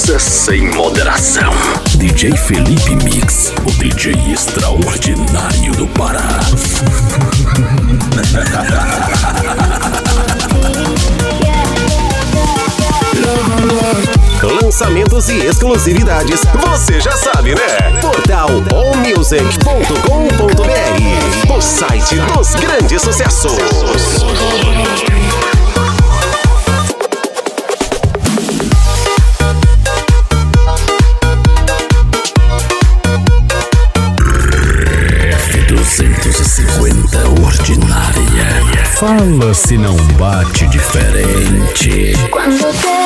Ouça sem moderação. DJ Felipe Mix, o DJ extraordinário do Pará. Lançamentos e exclusividades, você já sabe, né? Portal allmusic.com.br, o site dos grandes sucessos. F250 ordinária. Fala se não bate diferente. Quando te